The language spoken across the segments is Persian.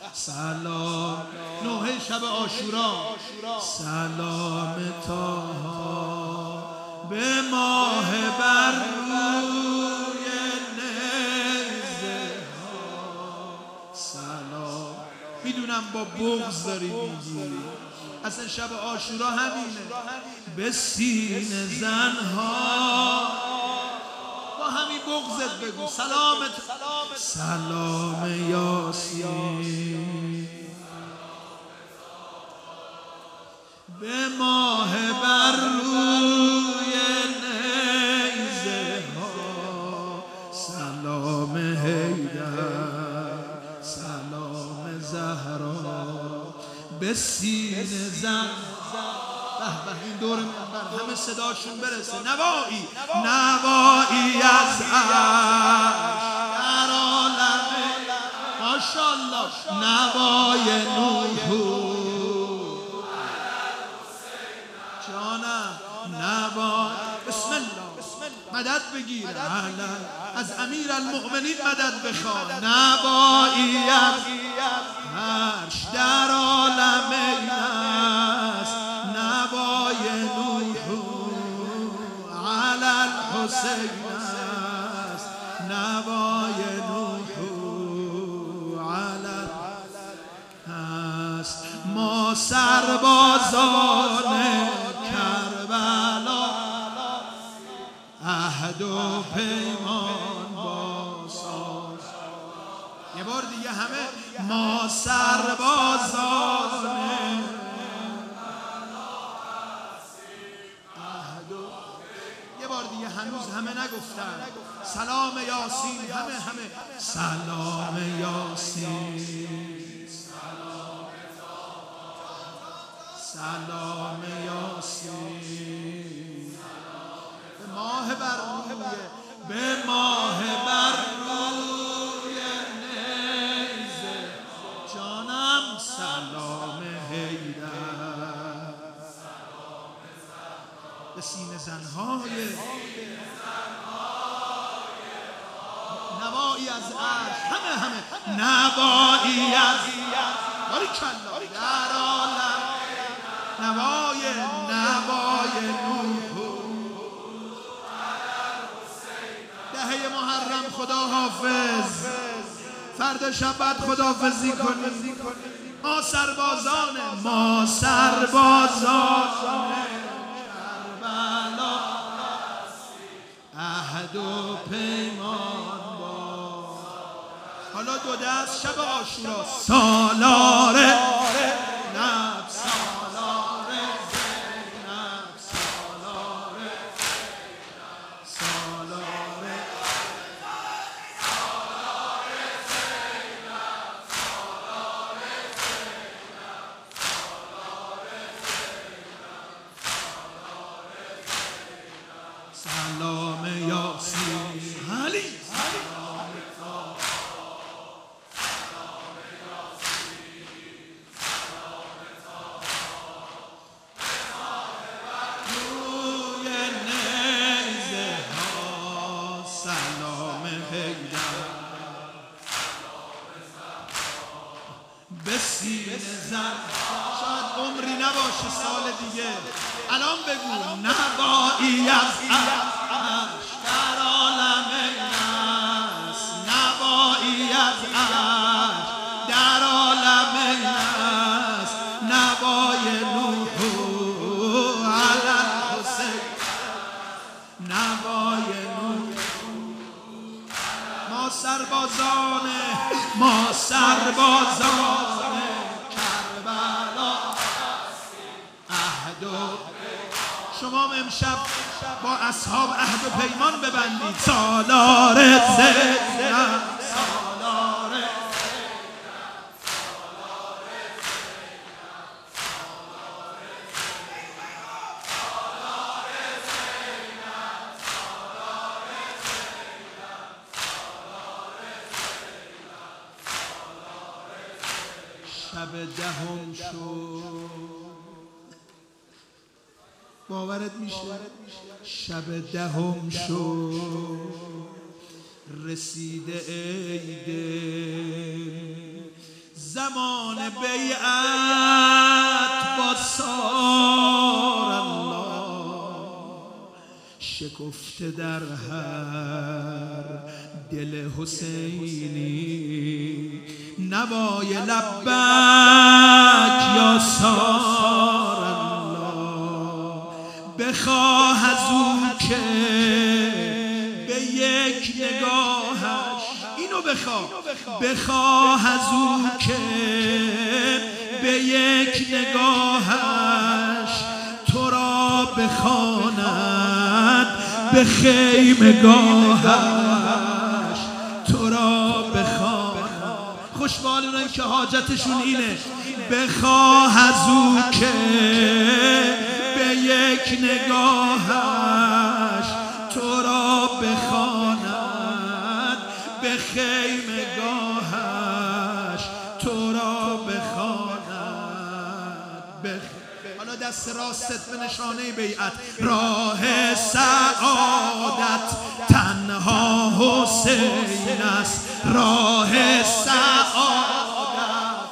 سلام نوحه شب عاشورا سلام تاها به ماه بر روی نیزه ها سلام. میدونم با بغض داری میگی، اصلا شب عاشورا همینه. به سینه زنها با همین بغضت بگو سلامت. سلام یاسین به ماه بر روی نیزه ها سلام حیدر سلام زهرا به سینه زن. به این دور منبر همه صداشون برسه. نوایی نوایی از عرش در عالم ماشاءالله نوای نوح جانم نوای بسم الله مدد بگیر از امیر المؤمنین مدد بخواه. نوایی از عرش در عالم است نوای نوح علی الحسین است نوای نوح علی است. ما سربازان کربلا عهد و پیمان باساز. یه بار دیگه همه ما سربازان یه بار دیگه هنوز همه نگفتن سلام یاسین. همه سلام یاسین سلام یاسین به ماه بر روی به ماه بر روی نیزه جانم سلام حیدر به سینه زنهای نوایی از عرش همه نوایی از باریکالله در عالم نوای نوح دهه محرم خدا حافظ. فردا شب بعد خداحافظی کنیم. ما سربازان کربلا عهد و پیمان با. حالا دو دست شب عاشورا سالار نفس سالار زینب سالار سالار سلام یاسین علی به سینه زن. شاید عمری نباشه سال دیگه الان بگو نوایی از عرش در عالم است نوایی از عرش در عالم است نوای نوح علی الحسین نوای نوح. ما سربازان کربلا عهد و شما امشب با اصحاب عهد و پیمان ببندید. سالار زینب سالار شب دهم شد. باورت میشه شب دهم شد رسیده عید زمان بیعت با سار الله شکفته در هر دل حسینی نوای لبک یا سار الله بخواه از او که به یک نگاهش اینو بخواه از او که به یک نگاهش تو را بخواند به خیمگاهش تو را بخواند. خوشبال اونایی که حاجتشون اینه بخواه از او که به یک نگاهش تو را بخواند به خیمگاهش تو را بخواند. حالا دست راستت به نشانه بیعت. راه سعادت تنها حسین است، راه سعادت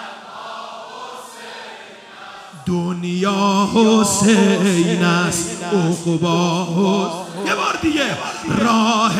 دنیا حسین است، عقبا حسین. یه بار دیگه راه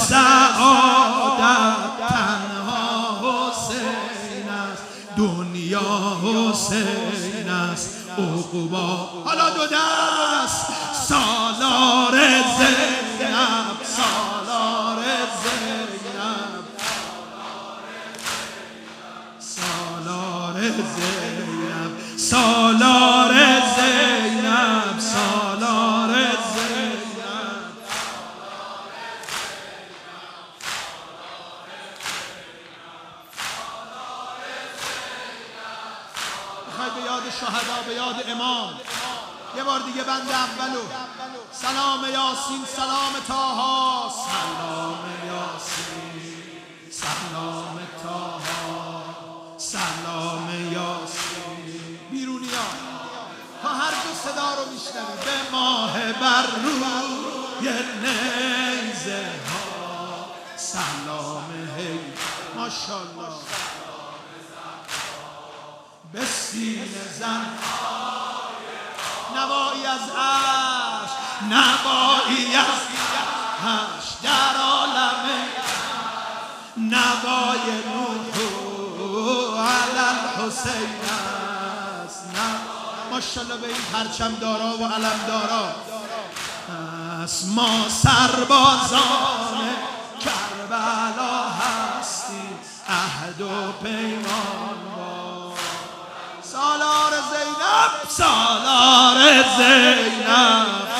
سعادت تنها حسین است، دنیا حسین است، عقبا. حالا دو دست سالار زینب، سالار زینب، سالار زینب، سالار زینب، سالار زینب. میخوای به یاد شهدا، به یاد امام یه بار دیگه بند اولو سلام یاسین، سلام طاها، سلام یاسین، سلام طاها، سلام یاسین. بیرونیا تا هر دو صدا رو میشنوی. به ماه بر روی نیزه ها سلام هی ماشاءالله، به سینه زن نوایی از عرش، نوایی از عرش در عالم نوای نوح علی الحسین است. ماشاءالله به این پرچم دارا و علم دارا است. ما سربازان کربلا هستیم، عهد و پیمان با سالار زینب، سالار زینب،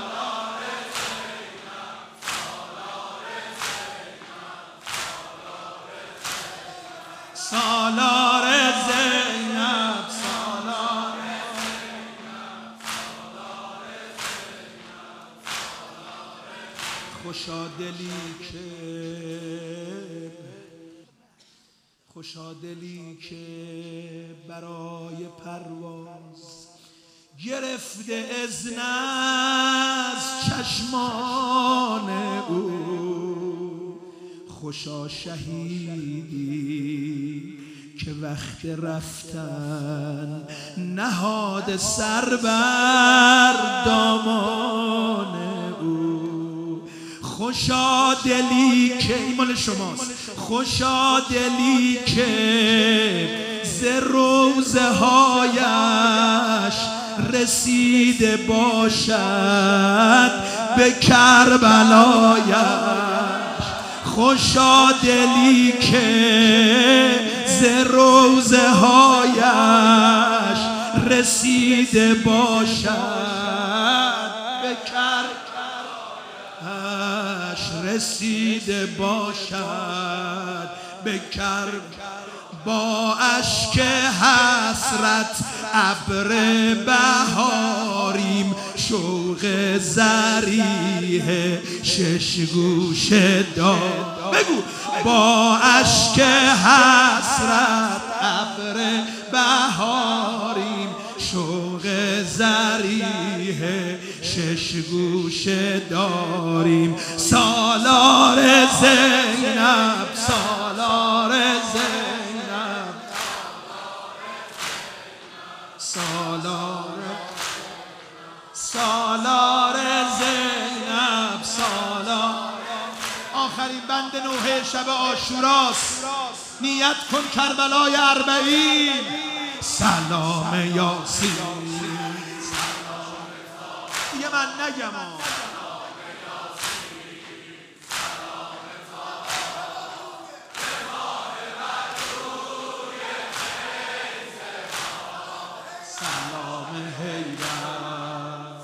سالار زینب، سالار خوشادلی که برای پرواز گرفته اذن از چشمان او. خوشا شهیدی که وقت رفتن نهاد سر بر دامان او. خوشا دلی که ایمان شماست، خوشا دلی که ز روزه هایش رسیده باشد به کربلایش. خوشا دلی که ز روزه هایش رسیده باشد به کربلایش، رسیده باشد به کربلایش. با اشک حسرت ابر بهاریم، شوق ذریح شش گوشه داد. بگو با اشک حسرت ابر بهاریم، شوق ذریح شش گوشه داریم. سالار زینب، سالار زینب، آخرین بند نوحه شب عاشوراست. نیت کن کربلای 40. سلام یاسین. دیگه من نگم سلام حیدر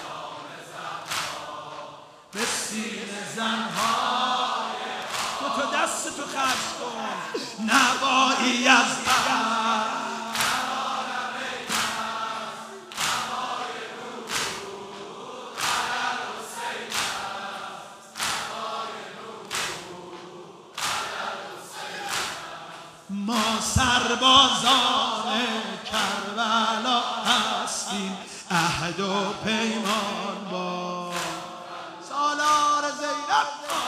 به سینه زنهای تو دست تو خرج کن نوایی از ما سربازان کربلا هستیم عهد و پیمان با سالار زینب.